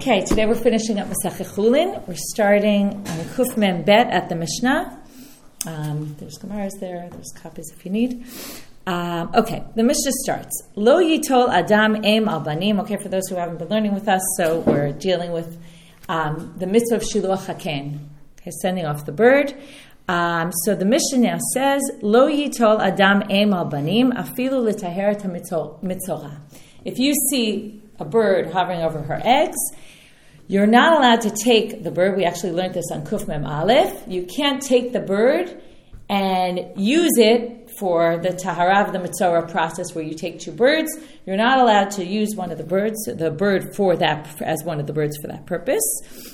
Okay, today we're finishing up Masechet Chulin. We're starting on Kuf Mem Bet at the Mishnah. There's Gemaras there. There's copies if you need. Okay, the Mishnah starts. Lo yitol adam aim al banim. Okay, for those who haven't been learning with us, so we're dealing with the mitzvah of shiluach haken. Okay, sending off the bird. So the Mishnah now says, Lo yitol adam aim al banim afilu l'taher mitzorah. If you see a bird hovering over her eggs, you're not allowed to take the bird. We actually learned this on Kuf Mem Aleph. You can't take the bird and use it for the tahara of the mitzorah process where you take two birds. You're not allowed to use one of the bird for that, as one of the birds for that purpose.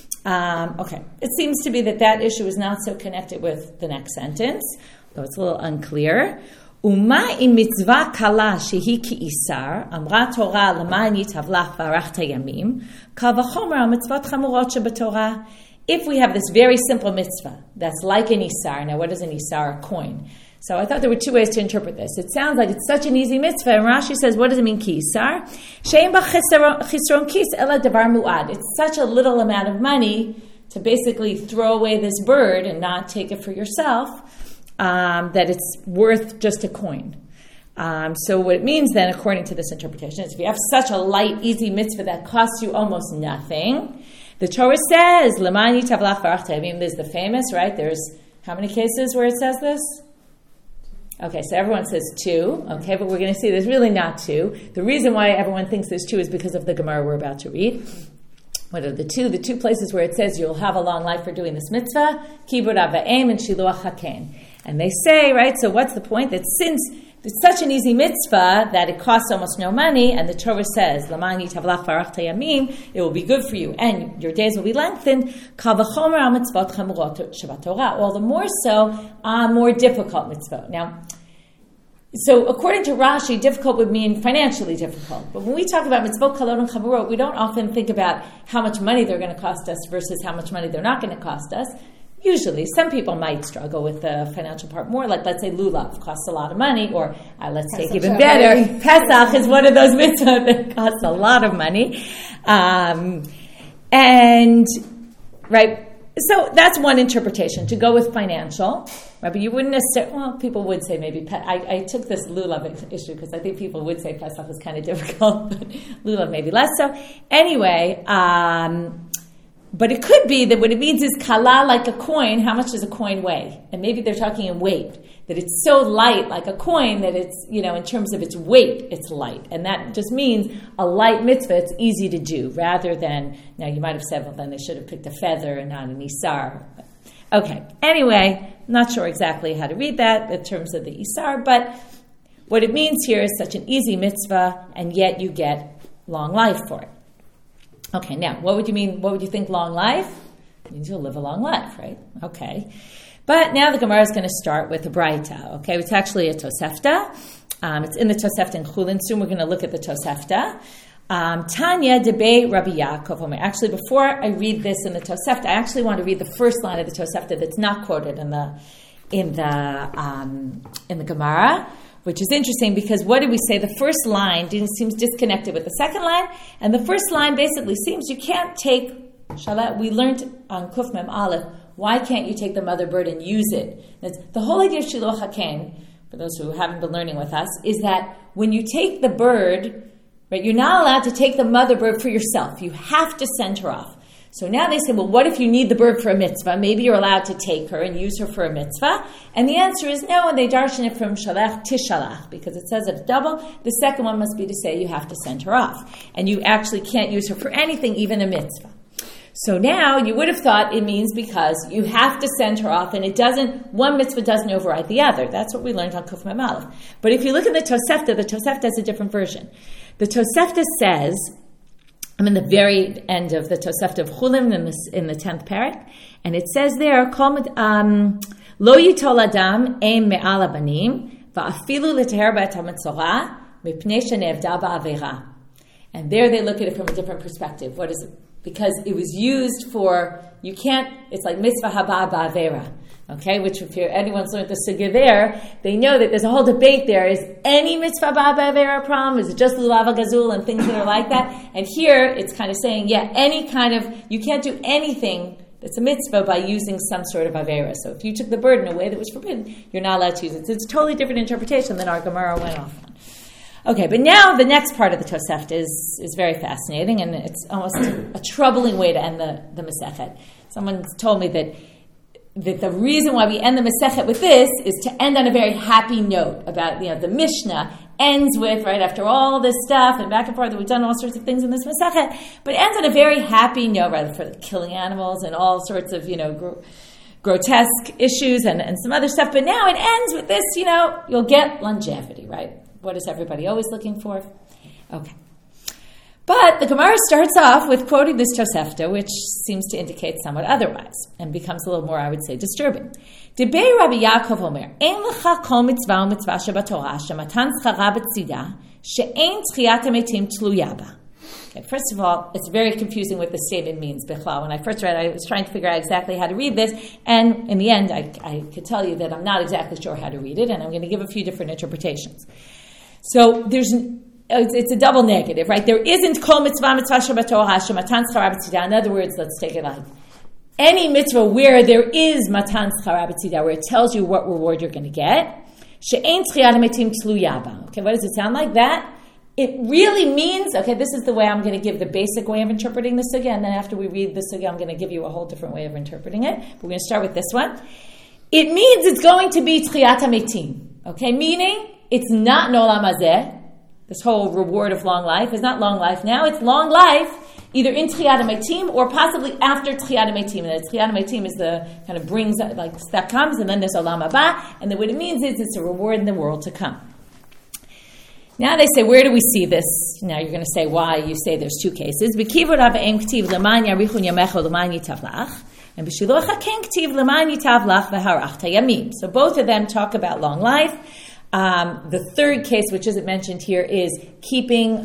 Okay, it seems to be that issue is not so connected with the next sentence, though it's a little unclear. Uma im mitzvah kala shehi ki isar, amra Torah l'man yitavlach v'arachta yamim, kal v'chomer mitzvot chamurot shebetorah. If we have this very simple mitzvah that's like an isar, now what is an isar? A coin. So I thought there were two ways to interpret this. It sounds like it's such an easy mitzvah, and Rashi says, what does it mean ki isar? She'en ba chisron kis ela davar mu'ad. It's such a little amount of money to basically throw away this bird and not take it for yourself, that it's worth just a coin. So what it means then, according to this interpretation, is if you have such a light, easy mitzvah that costs you almost nothing, the Torah says, L'man yitavlach v'arachta yamim. There's the famous, right? There's how many cases where it says this? Okay, so everyone says two. Okay, but we're going to see there's really not two. The reason why everyone thinks there's two is because of the Gemara we're about to read. What are the two? The two places where it says you'll have a long life for doing this mitzvah, Kibud Av V'Em and Shiluach Haken. And they say, right, so what's the point? That since it's such an easy mitzvah that it costs almost no money, and the Torah says, L'man yitavlach v'arachta yamim, it will be good for you, and your days will be lengthened, kal v'chomer al mitzvot chamurot shebetorah, all the more so on more difficult mitzvot. Now, so according to Rashi, difficult would mean financially difficult. But when we talk about mitzvot kalot and chamurot, we don't often think about how much money they're going to cost us versus how much money they're not going to cost us. Usually, some people might struggle with the financial part more. Like, let's say, lulav costs a lot of money, or let's take even better, Pesach is one of those mitzvahs that costs a lot of money. And, right, so that's one interpretation, to go with financial. Right, but you wouldn't necessarily, well, people would say maybe, I took this lulav issue because I think people would say Pesach is kind of difficult, but lulav maybe less so. Anyway, but it could be that what it means is kala, like a coin. How much does a coin weigh? And maybe they're talking in weight, that it's so light, like a coin, that it's, in terms of its weight, it's light. And that just means a light mitzvah, it's easy to do, rather than, now you might have said, well, then they should have picked a feather and not an isar. Okay, anyway, I'm not sure exactly how to read that in terms of the isar, but what it means here is such an easy mitzvah, and yet you get long life for it. Okay, now, what would you mean? What would you think long life? It means you'll live a long life, right? Okay. But now the Gemara is going to start with a Braita, okay? It's actually a Tosefta. It's in the Tosefta in Chulin. Soon we're going to look at the Tosefta. Tanya debei Rabbi Yaakov. Actually, before I read this in the Tosefta, I actually want to read the first line of the Tosefta that's not quoted in the Gemara, which is interesting because what did we say? The first line seems disconnected with the second line, and the first line basically seems you can't take shalat. We learned on Kuf Mem Aleph, why can't you take the mother bird and use it? The whole idea of Shiluach Haken, for those who haven't been learning with us, is that when you take the bird, right, you're not allowed to take the mother bird for yourself. You have to send her off. So now they say, well, what if you need the bird for a mitzvah? Maybe you're allowed to take her and use her for a mitzvah. And the answer is no, and they darshan it from shalach tishalach, because it says it's double. The second one must be to say you have to send her off. And you actually can't use her for anything, even a mitzvah. So now you would have thought it means because you have to send her off, and one mitzvah doesn't override the other. That's what we learned on Kuf Mem Aleph. But if you look at the Tosefta has a different version. The Tosefta says, I'm in the very end of the Tosefta of Chulin in the 10th parak, and it says there, Lo yitol adam ein me'al abanim, va'afilu l'teher ba'et ha'mitzorah, mipnei she'ne'evda ba'avera. And there they look at it from a different perspective. What is it? Because it was used for, it's like mitzvah haba ba'avera. Okay, which if anyone's learned the sugya there, they know that there's a whole debate there. Is any mitzvah ba'avera a problem? Is it just lulav gazul and things that are like that? And here it's kind of saying, any kind of, you can't do anything that's a mitzvah by using some sort of avera. So if you took the bird in a way that was forbidden, you're not allowed to use it. So it's a totally different interpretation than our Gemara went off on. Okay, but now the next part of the Tosefta is very fascinating, and it's almost a troubling way to end the Masechet. Someone told me that the reason why we end the Masechet with this is to end on a very happy note about, the Mishnah ends with, right, after all this stuff and back and forth, we've done all sorts of things in this Masechet, but ends on a very happy note, rather, for killing animals and all sorts of, grotesque issues and some other stuff. But now it ends with this, you'll get longevity, right? What is everybody always looking for? Okay. But the Gemara starts off with quoting this Tosefta, which seems to indicate somewhat otherwise, and becomes a little more, I would say, disturbing. Debei Rabbi Yaakov Omer, Ein lecha kol mitzvah u'mitzvah shebatorah, shematan schara b'tzidah, she'ein tchiyat hametim tluya ba. Okay, first of all, it's very confusing what the statement means, Bichlal. When I first read it, I was trying to figure out exactly how to read this, and in the end, I could tell you that I'm not exactly sure how to read it, and I'm going to give a few different interpretations. So it's a double negative, right? There isn't kol mitzvah shebatorah shematan schara b'tzidah. In other words, let's take it like any mitzvah where there is matan schara b'tzidah, where it tells you what reward you're going to get. She'ein tchiyat hametim tluya ba. Okay, what does it sound like? That it really means, okay, this is the way I'm going to give the basic way of interpreting the sugya, and then after we read the sugya, I'm going to give you a whole different way of interpreting it. But we're going to start with this one. It means it's going to be tchiyat hametim. Okay, meaning it's not nolam hazeh. This whole reward of long life is not long life now. It's long life either in Tchiyat HaMetim or possibly after Tchiyat HaMetim. And Tchiyat HaMetim is the kind of brings, like that comes, and then there's Olam Haba. And then what it means is it's a reward in the world to come. Now they say, where do we see this? Now you're going to say why you say there's two cases. And so both of them talk about long life. The third case, which isn't mentioned here, is keeping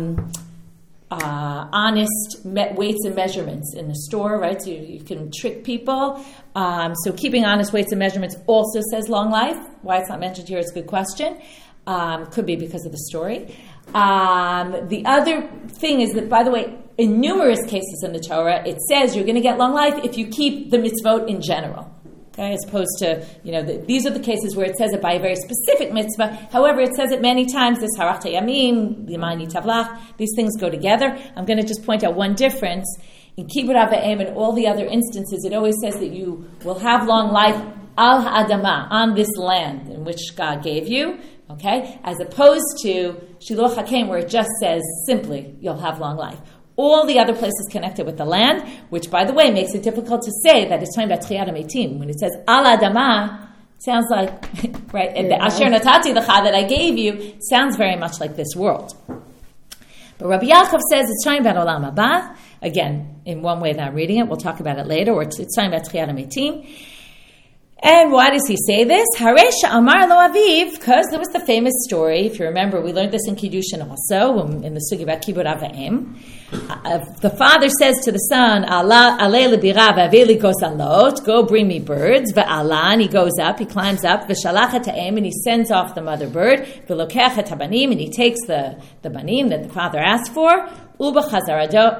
honest weights and measurements in the store, right? So you can trick people. So keeping honest weights and measurements also says long life. Why it's not mentioned here is a good question. Could be because of the story. The other thing is that, by the way, in numerous cases in the Torah, it says you're going to get long life if you keep the mitzvot in general. Okay, as opposed to, these are the cases where it says it by a very specific mitzvah. However, it says it many times, this harach yamim, limani tavlach, these things go together. I'm going to just point out one difference. In Kibbur Avayim and all the other instances, it always says that you will have long life al ha'adama, on this land in which God gave you, okay, as opposed to Shiluach HaKein, where it just says simply, you'll have long life. All the other places connected with the land, which, by the way, makes it difficult to say that it's talking about Tchiyat HaMetim. When it says Al Adama, sounds like, right, the Asher Natati Lecha that I gave you, sounds very much like this world. But Rabbi Yaakov says it's talking about Olam Haba. Again, in one way that I'm reading it, we'll talk about it later, or it's talking about Tchiyat HaMetim. And why does he say this? Haresha Amar Lo Aviv, because there was the famous story. If you remember, we learned this in Kiddushin also, in the Sugi about Kibbur Avayim. The father says to the son, Alei lebira v'avei gozalot, go bring me birds. V'ala, and he goes up, he climbs up. V'shalach et ha'em, and he sends off the mother bird. V'lokech et habanim, and he takes the banim that the father asked for. U'b'chazarato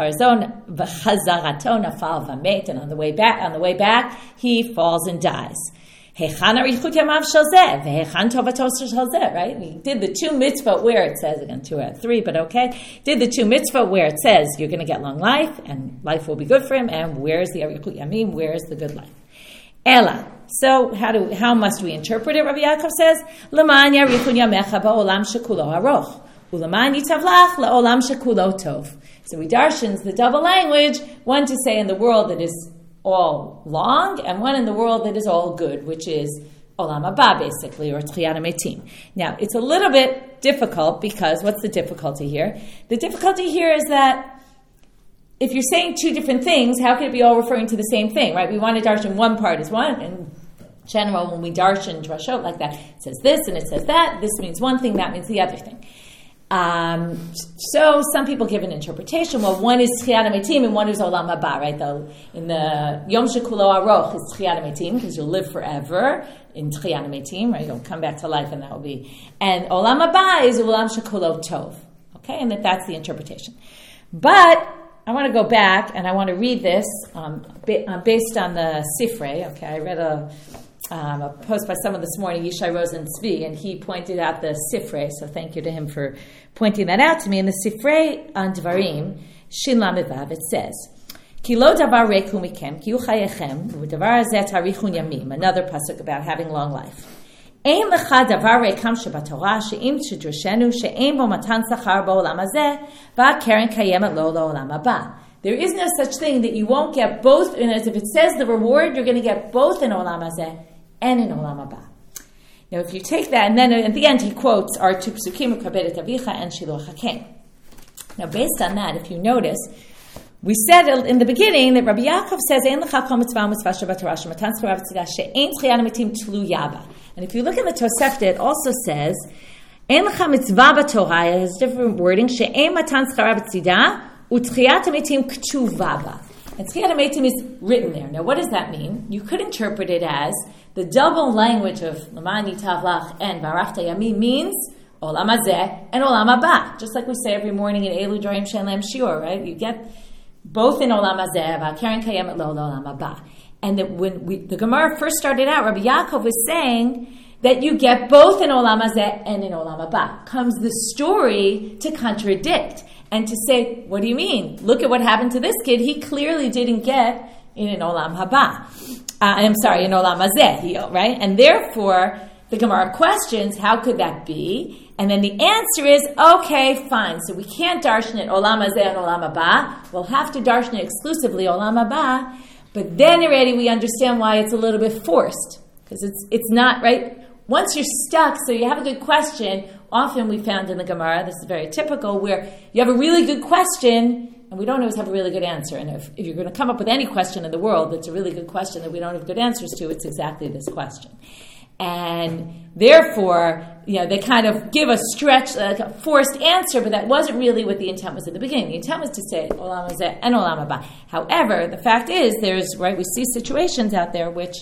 nafal v'met, and on the way back, he falls and dies. Right? He did the two mitzvot where it says, again, 2 out of 3, but okay. Did the two mitzvot where it says you're going to get long life and life will be good for him, and where's the arichut yamim, where's the good life? Ela. So how must we interpret it? Rabbi Yaakov says, L'man yarichut yamecha ba'olam shekulo haroch, u'leman yitavlach la'olam shekulo tov. So we darshans the double language, one to say in the world that is all long, and one in the world that is all good, which is Olam Haba, basically, or Tchiyat HaMetim. Now, it's a little bit difficult, because what's the difficulty here? The difficulty here is that if you're saying two different things, how can it be all referring to the same thing, right? We want to darshan one part as one, and in general, when we darshan drashot like that, it says this and it says that, this means one thing, that means the other thing. So some people give an interpretation. Well, one is Tchiyat HaMetim and one is Olam Haba, right? In the Yom Shekulo Aroch is Tchiyat HaMetim because you'll live forever in Tchiyat HaMetim, right? You'll come back to life and that will be. And Olam Haba is Olam Shekulo Tov, okay? And that's the interpretation. But I want to go back and I want to read this based on the Sifrei, okay? I read a post by someone this morning, Yishai Rosen Tzvi, and he pointed out the Sifrei, so thank you to him for pointing that out to me. In the Sifrei on Dvarim, Shin Lamed Vav, it says, Ki lo davar reiku mikem, ki hu chayechem, u'davar hazeh tarichun yamim, another pasuk about having long life. Ein lecha davar reikam shebatorah, she'im tshidroshenu, she'ein bo matan sachar ba'olam hazeh, va'keren kayemet lo la'olam haba. There is no such thing that you won't get both, and as if it says the reward, you're going to get both in olam hazeh and in Olam Haba. Now, if you take that, and then at the end he quotes our two psukim, Kabed et Avicha and Shiloh Hakem. Now, based on that, if you notice, we said in the beginning that Rabbi Yaakov says, Ein lecha kol mitzvah u'mitzvah shebatorah shematan schara v'tzidah she'ein tchiyat hamitim tluya ba. And if you look in the Tosefta, it also says, Ein lecha mitzvah b'torah, it has different wording, she'ein matan schara v'tzidah u'tchiyat hamitim k'tuva ba. And Tchiyat HaMetim is written there. Now, what does that mean? You could interpret it as the double language of L'man Yitav Lach and Barachta Yami means Olam Hazeh and Olam Haba. Just like we say every morning in Elu Dvarim She'en Lehem Shiur, right? You get both in Olam Hazeh, V'Keren Kayemet Lo Olam Haba. And that when the Gemara first started out, Rabbi Yaakov was saying that you get both in Olam Hazeh and in Olam Haba. Comes the story to contradict and to say, what do you mean? Look at what happened to this kid. He clearly didn't get in an Olam Haba. In Olam Hazeh, right? And therefore, the Gemara questions, how could that be? And then the answer is, okay, fine. So we can't darshan it Olam Hazeh and Olam Haba. We'll have to darshan it exclusively Olam Haba. But then already we understand why it's a little bit forced. Because it's not, right? Once you're stuck, so you have a good question, often we found in the Gemara, this is very typical, where you have a really good question, and we don't always have a really good answer. And if you're going to come up with any question in the world that's a really good question that we don't have good answers to, it's exactly this question. And therefore, they kind of give a stretch, like a forced answer, but that wasn't really what the intent was at the beginning. The intent was to say Olam Hazeh and Olam Haba. However, the fact is, we see situations out there which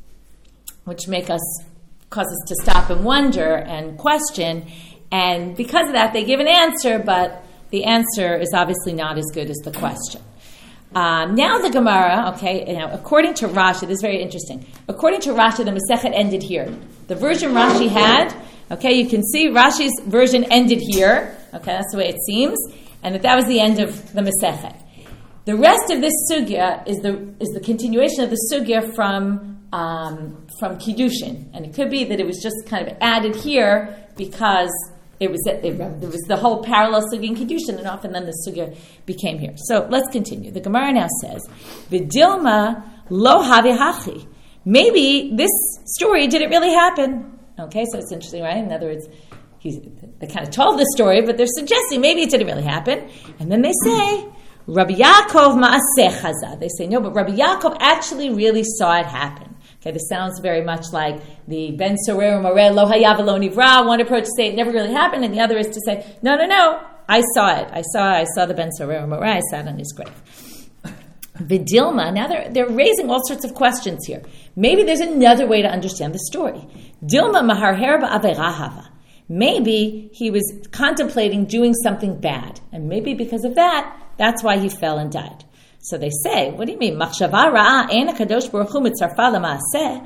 cause us to stop and wonder and question, and because of that, they give an answer, but the answer is obviously not as good as the question. Now the Gemara, according to Rashi, this is very interesting. According to Rashi, the Masechet ended here. The version Rashi had, you can see Rashi's version ended here. That's the way it seems, and that was the end of the Masechet. The rest of this sugya is the continuation of the sugya from Kiddushin, and it could be that it was just kind of added here because it was the whole parallel sugya in Kiddushin, and often then the sugya became here. So let's continue. The Gemara now says, "V'dilma lo havi hachi." Maybe this story didn't really happen. Okay, so it's interesting, right? In other words, they kind of told the story, but they're suggesting maybe it didn't really happen. And then they say, Rabbi Yaakov ma'aseh chaza. They say, no, but Rabbi Yaakov actually really saw it happen. Okay, this sounds very much like the Ben Sorer Moreh Lo Haya V'Lo Nivra. One approach to say it never really happened, and the other is to say, no, I saw it. I saw the Ben Sorer Moreh. I sat on his grave. Vidilma. Now they're raising all sorts of questions here. Maybe there's another way to understand the story. Dilma maharher ba'averahava. Maybe he was contemplating doing something bad, and maybe because of that's why he fell and died. So they say, what do you mean? Machshava ra'a ein hakadosh baruch hu mitzarfa la'maaseh.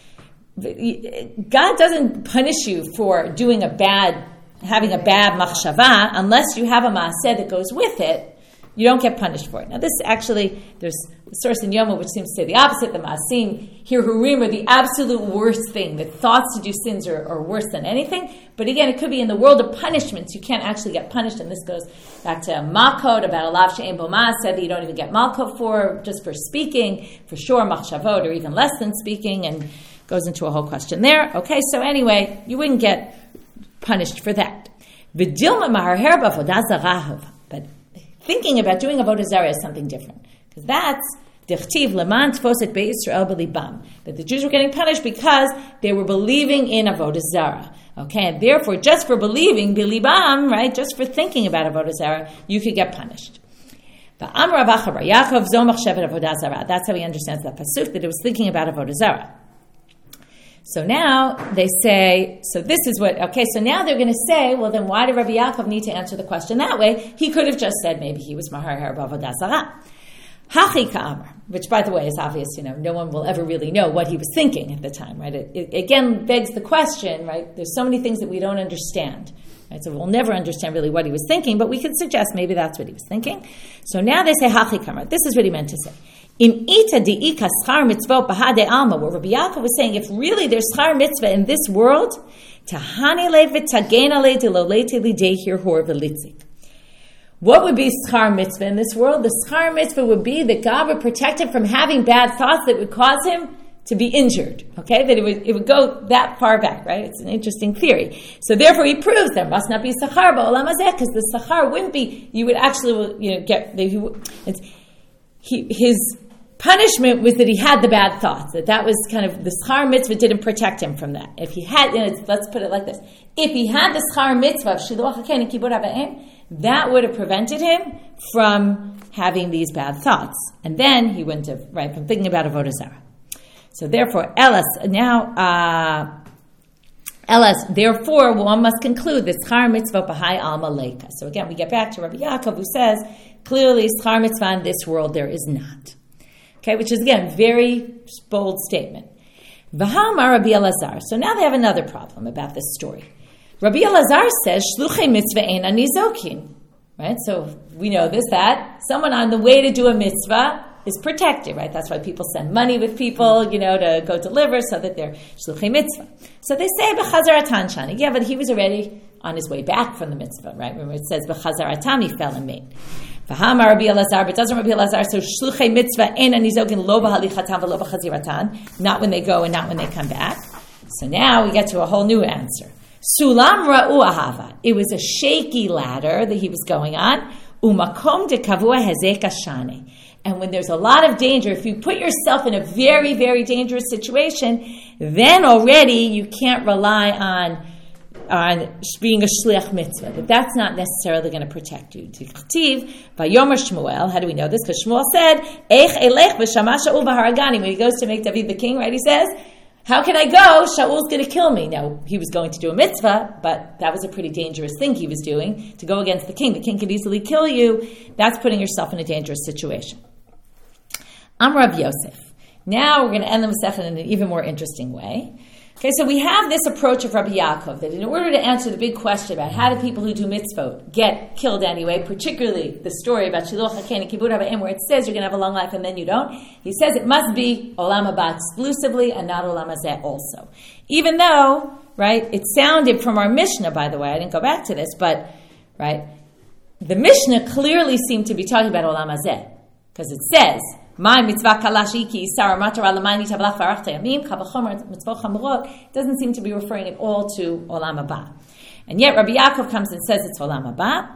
God doesn't punish you for having a bad machshava unless you have a maaseh that goes with it. You don't get punished for it. Now, this actually, there's a source in Yoma which seems to say the opposite. The maasim, hirurim, are the absolute worst thing. That thoughts to do sins are worse than anything. But again, it could be in the world of punishments. You can't actually get punished. And this goes back to Malkot, about alav she'en bo ma'aseh, that you don't even get Malkot for, just for speaking, for sure, machshavot, or even less than speaking, and goes into a whole question there. Okay, so anyway, you wouldn't get punished for that. V'dilma maharher b'avodah zarahav. But thinking about doing avodah zarah is something different, because that's dichtiv leman tfoset be'Yisrael b'libam, that the Jews were getting punished because they were believing in avodah zarah. Okay, and therefore, just for believing, bilibam, right, just for thinking about Avodah Zarah, you could get punished. That's how he understands that pasuk, that it was thinking about Avodah Zarah. So now they say, so this is what, okay, so now they're going to say, well then why did Rabbi Yaakov need to answer the question that way? He could have just said maybe he was mahar b'avodah zarah. Hachi ka'amar, which by the way is obvious, no one will ever really know what he was thinking at the time, right? It again begs the question, right? There's so many things that we don't understand, right? So we'll never understand really what he was thinking, but we could suggest maybe that's what he was thinking. So now they say hachi ka'amar. This is what he meant to say. Im ita di'ika schar mitzvot bahade alma, where Rabbi Yaakov was saying, if really there's schar mitzvah in this world, tahani v'tagena le dilolete lidehir hor v'litzik. What would be schar mitzvah in this world? The schar mitzvah would be that God would protect him from having bad thoughts that would cause him to be injured. Okay, that it would go that far back, right? It's an interesting theory. So therefore, he proves there must not be sachar ba'olam hazeh, because the sachar wouldn't be. You would actually, get his punishment was that he had the bad thoughts. That was kind of the schar mitzvah didn't protect him from that. If he had, let's put it like this: if he had the schar mitzvah of shiluach haken and kibud avayim, that would have prevented him from having these bad thoughts, and then he wouldn't have, right, from thinking about avodah zarah. So therefore, therefore, one must conclude that schar mitzvah b'hai alma leika. So again, we get back to Rabbi Yaakov, who says clearly schar mitzvah in this world there is not. Okay, which is again very bold statement. V'hamar Rabbi Elazar. So now they have another problem about this story. Rabbi Elazar says shluchei mitzvah eina nizokin. Right, so we know that someone on the way to do a mitzvah is protected, right? That's why people send money with people, to go deliver so that they're shluchei mitzvah. So they say b'chazaratan shani. Yeah, but he was already on his way back from the mitzvah, right? Remember it says b'chazaratam he fell and made. V'hamar Rabbi Elazar, but doesn't Rabbi Elazar, so shluchei mitzvah eina nizogin lo b'halichatan v'lo b'chaziratan, not when they go and not when they come back. So now we get to a whole new answer. Sulam ra'u ahava. It was a shaky ladder that he was going on. Umakom de kavua hezek ashane. And when there's a lot of danger, if you put yourself in a very, very dangerous situation, then already you can't rely on being a shliach mitzvah. But that's not necessarily going to protect you. Tiktiv, Vayomer Shmuel, how do we know this? Because Shmuel said, Eich elech v'shama Shaul v'haragani. When he goes to make David the king, right, he says, how can I go? Shaul's going to kill me. Now, he was going to do a mitzvah, but that was a pretty dangerous thing he was doing, to go against the king. The king could easily kill you. That's putting yourself in a dangerous situation. Rav Yosef. Now we're going to end the Masechah in an even more interesting way. Okay, so we have this approach of Rabbi Yaakov, that in order to answer the big question about how do people who do mitzvot get killed anyway, particularly the story about Shiluach HaKen and Kibud HaVayim, where it says you're going to have a long life and then you don't, he says it must be Olam Haba exclusively and not Olam Hazeh also. Even though, right, it sounded from our Mishnah, by the way, I didn't go back to this, but, right, the Mishnah clearly seemed to be talking about Olam Hazeh, because it says, my mitzvah kalashiki sar matara lamani tablach v'arachta yamim kavachomer mitzvot chamurot doesn't seem to be referring at all to Olam Haba, and yet Rabbi Yaakov comes and says it's Olam Haba.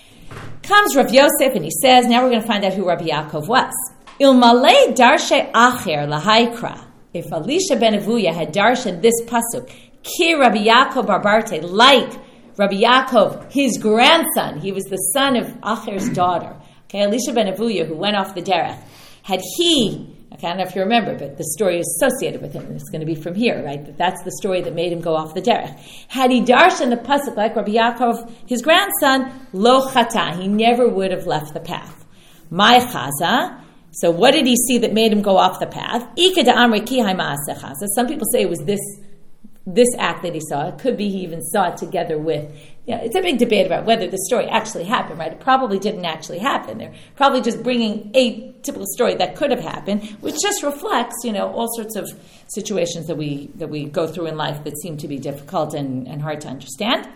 Comes Rav Yosef and he says, now we're going to find out who Rabbi Yaakov was. Ilmalei darshe acher lahaikra. If Elisha ben Avuya had darshan this pasuk, ki Rabbi Yaakov barbarte, like Rabbi Yaakov, his grandson, he was the son of Acher's daughter. Okay, Elisha ben Avuya, who went off the derech. Had he, I don't know if you remember, but the story is associated with him, and it's going to be from here, right? That's the story that made him go off the derech. Had he darshan the pasuk like Rabbi Yaakov, his grandson, lo chata, he never would have left the path. My chaza, so what did he see that made him go off the path? Ika da amri ki hai ma'aseh chaza. Some people say it was this act that he saw. It could be he even saw it together with, it's a big debate about whether the story actually happened, right? It probably didn't actually happen. They're probably just bringing a typical story that could have happened, which just reflects, all sorts of situations that we go through in life that seem to be difficult and hard to understand.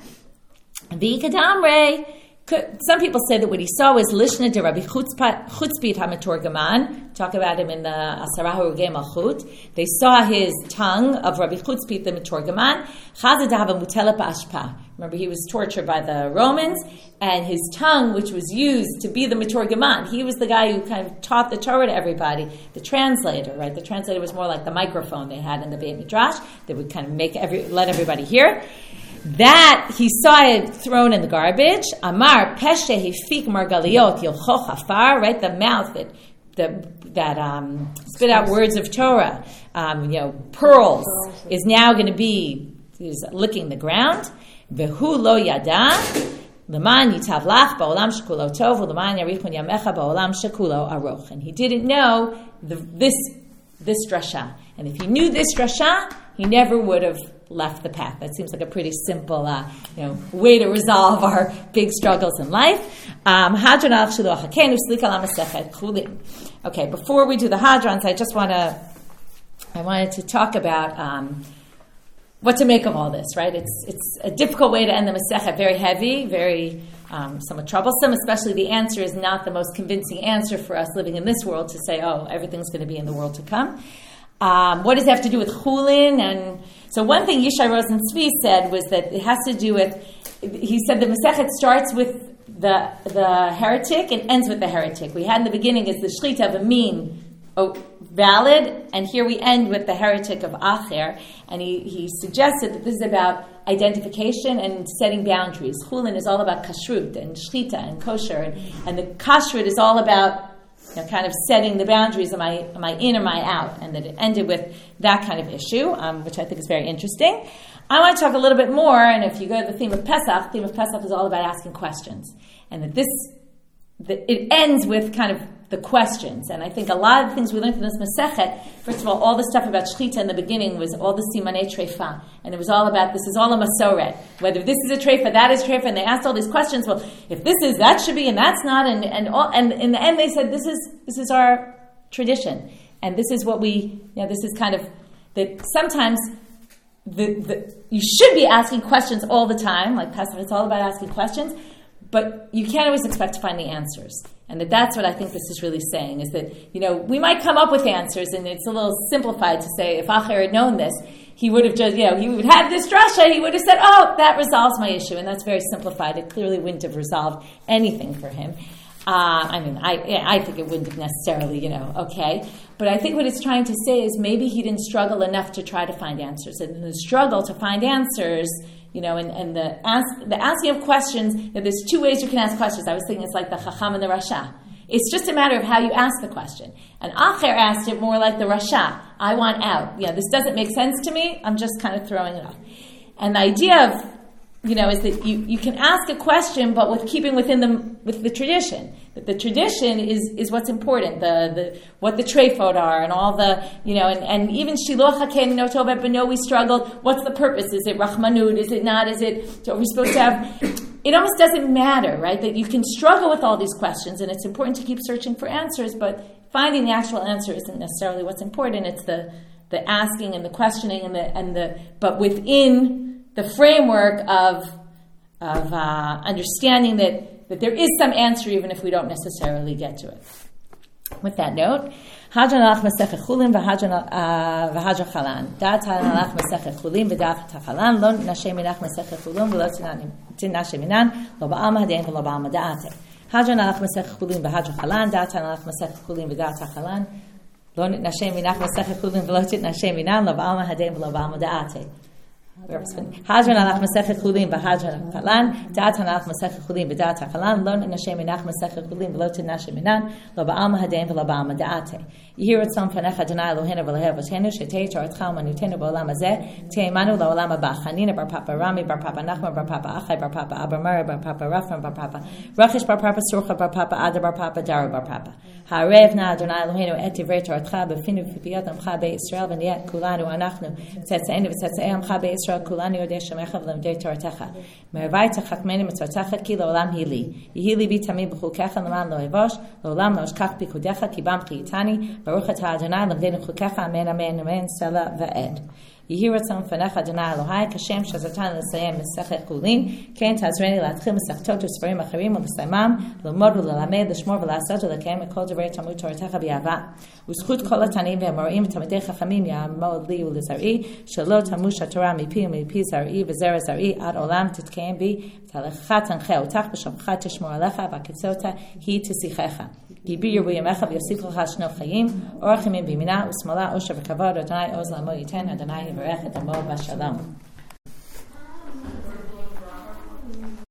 The Kadamre, some people say that what he saw was Lishna de Rabbi Chutzpit HaMetorgaman. Talk about him in the Asara Harugei Malchut. They saw his tongue of Rabbi Chutzpit the Metorgaman. Chazadav Mutela Ba'ashpa. Remember, he was tortured by the Romans, and his tongue, which was used to be the Metorgaman, he was the guy who kind of taught the Torah to everybody, the translator, right? The translator was more like the microphone they had in the Beit Midrash that would kind of let everybody hear. that he saw it thrown in the garbage. Amar peshe hifik margaliot yilcho chafar, right? The mouth that spit out words of Torah, pearls, is now going to be licking the ground. Vehu lo yada l'man yitav lach ba'olam shekulo tov u'leman yarichun yamecha ba'olam shekulo aroch. And he didn't know this drasha. And if he knew this drasha, he never would have left the path. That seems like a pretty simple, way to resolve our big struggles in life. Okay, before we do the hadrons, I wanted to talk about what to make of all this. Right? It's a difficult way to end the Masechet. Very heavy, very somewhat troublesome. Especially the answer is not the most convincing answer for us living in this world to say, oh, everything's going to be in the world to come. What does it have to do with chulin? And so one thing Yishai Rosen Tzvi said was that it has to do with, he said the Masechet starts with the heretic and ends with the heretic. We had in the beginning is the shchita of a mean, valid, and here we end with the heretic of acher. And he suggested that this is about identification and setting boundaries. Chulin is all about kashrut and shchita and kosher, and the kashrut is all about kind of setting the boundaries. Am I in or am I out? And that it ended with that kind of issue, which I think is very interesting. I want to talk a little bit more, and if you go to the theme of Pesach is all about asking questions. And that it ends with kind of the questions. And I think a lot of the things we learned in this Masechet, first of all the stuff about Shechita in the beginning was all the Simanei Treifa. And it was all about, this is all a Masoret. Whether this is a Treifa, that is Treifa, and they asked all these questions. Well, if this is, that should be, and that's not, and in the end they said, this is our tradition. And this is what this is kind of, that sometimes you should be asking questions all the time, like Pesach, it's all about asking questions, but you can't always expect to find the answers. And that's what I think this is really saying, is that, we might come up with answers, and it's a little simplified to say, if Acher had known this, he would have just, he would have this drasha, he would have said, oh, that resolves my issue. And that's very simplified. It clearly wouldn't have resolved anything for him. I think it wouldn't have necessarily, okay. But I think what it's trying to say is maybe he didn't struggle enough to try to find answers. And in the struggle to find answers, and the asking of questions, there's two ways you can ask questions. I was thinking it's like the Chacham and the Rasha. It's just a matter of how you ask the question. And Acher asked it more like the Rasha. I want out. This doesn't make sense to me. I'm just kind of throwing it off. And the idea of, is that you can ask a question, but with keeping with the tradition. That the tradition is what's important. What the treifot are, and all the and even shiloach haken no tov but no, we struggled. What's the purpose? Is it rachmanut? Is it not? Are we supposed to have? It almost doesn't matter, right? That you can struggle with all these questions, and it's important to keep searching for answers. But finding the actual answer isn't necessarily what's important. It's the asking and the questioning but within the framework of understanding that there is some answer even if we don't necessarily get to it. With that note, Hadran alach Masechet Chulin v'Hadra Chalan. Dat alach Masechet Chulin v'Dat Chalan lo nashem minach Masechet Chulin v'lo tinashem minan lo ba'alma hadein v'lo ba'alma da'ate. Hadran alach Masechet Chulin v'Hadra Chalan. Dat alach Masechet Chulin v'Dat Chalan lo nashem minach Masechet Chulin v'lo tinashem minan lo ba'alma hadein v'lo ba'alma da'ate. Hadran alach Masechet Chulin v'Hadra Chalan. Dat alach Masechet Chulin v'Dat Chalan lo nashem minach Masechet Chulin v'lo tinashem minan lo ba'alma hadein v'lo ba'alma da'ate. Yehi ratzon fanecha Adonai Eloheinu v'lehev v'tenu shetei toratcha u'manutenu ba'olam hazeh te'imanu la'olam haba. Chanina bar Papa Rami bar Papa Nachman bar Papa Achai bar Papa Abba Mari bar Papa Rafman bar Papa Rachish bar Papa Surcha bar Papa Ada bar Papa Dara bar Papa. Ha'arev na Adonai Eloheinu et divrei toratcha b'finu v'piyot amcha be'Yisrael v'niyat kulanu anachnu tzatzeinu v'tzatzei amcha be'Yisrael kulanu yodei shemecha v'lemdei toratecha mervai tachakmeni mitzvotecha ki la'olam hili yehi libi tamid b'chukecha l'man lo evosh la'olam lo eshkach pikudecha ki bam chiyitani Baruch atah Adonai lemdenu chukecha amen amen amen sela va'ed. Yehi ratzon fanecha Adonai Elohai kashem shazatan l'sayem Masechet Chulin ken tazreni להתחיל מסכתות וספרים אחרים ולסיימם ללמוד וללמד לשמור ולעשות ולקיים את כל דברי תלמוד תורתך באהבה וזכות כל התנאים והאמוראים ותלמידי חכמים יעמוד לי ולזרעי שלא תמוש התורה מפי ומפי זרעי וזרע זרעי עד עולם תתקיים בי ותהלכך תנחה אותך בשמך תשמור עליך והקצות היא תשיחך גיבי ירבו ימיך ויוסיף לך שנות חיים אורך ימים בימינה ושמאלה אושר וכבוד אדוני עוז לעמו ייתן אדוני יברך את עמו בשלום.